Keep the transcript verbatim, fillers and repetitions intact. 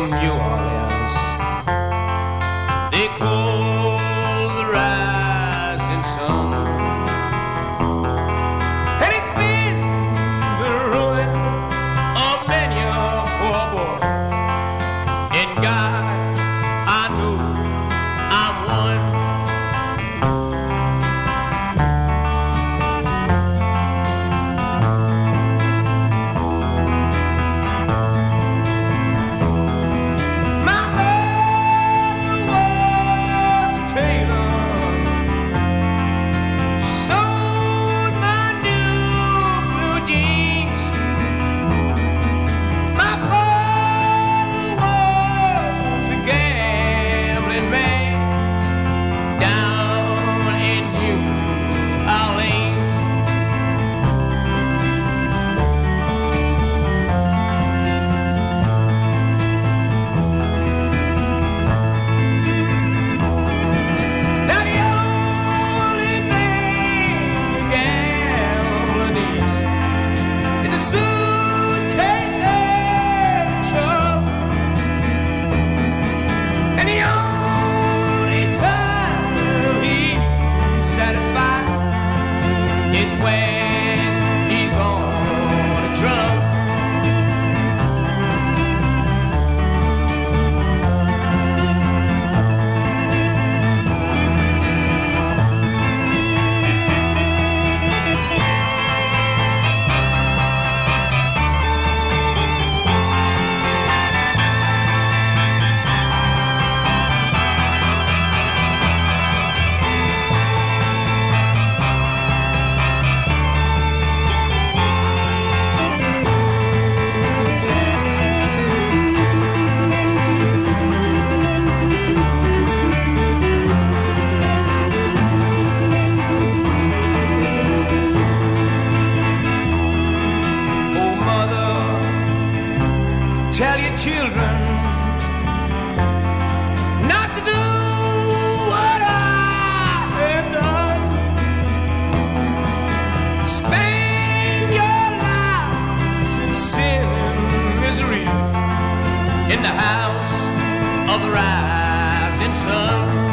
in New Orleans. They call the rising sun, and it's been the ruin of many a poor boy. And God, I know I'm one. My mother was a tailor. She sewed my new blue jeans. My father was a gambling man down in New Orleans. Now the only thing a gambler needs is a suitcase and a truck. And the only time he's satisfied is when he's on a drum. Oh, mother, tell your children not to do what I have done. Spend your lives in sin and misery in the house of the rising sun.